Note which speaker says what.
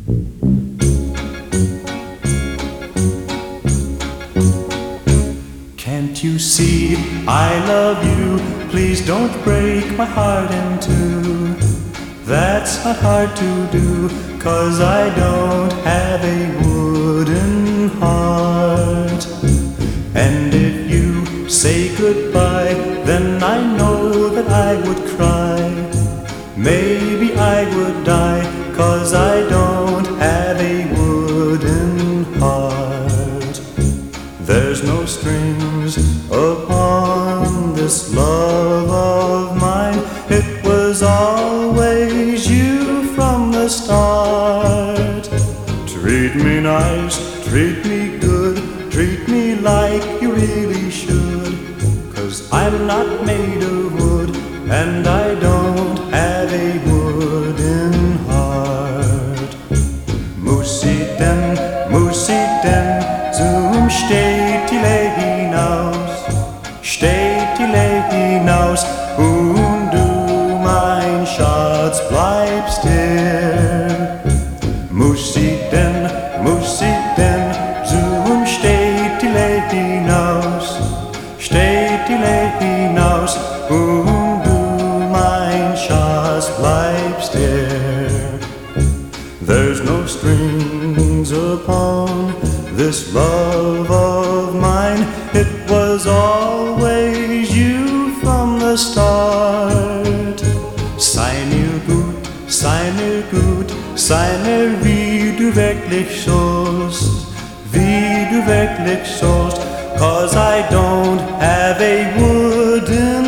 Speaker 1: Can't you see I love you? Please don't break my heart in two. That's not hard to do, 'cause I don't have a wooden heart. And if you say goodbye, then I know that I would cry. Maybe I would die, 'cause I don't have a wooden heart. There's no strings upon this love of mine. It was always you from the start. Treat me nice, treat me good, treat me like you really should. 'Cause I'm not made of wood, and I don't have a wooden heart. Musiten, zum steht die Lee hinaus, und du, mein Schatz, bleibst still. Musiten, zum steht die Lee hinaus, und du, mein Schatz, bleibst still. There's no strings upon this love of mine. It was always you from the start. Sei mir gut, sei mir wie du wirklich sollst, 'cause I don't have a wooden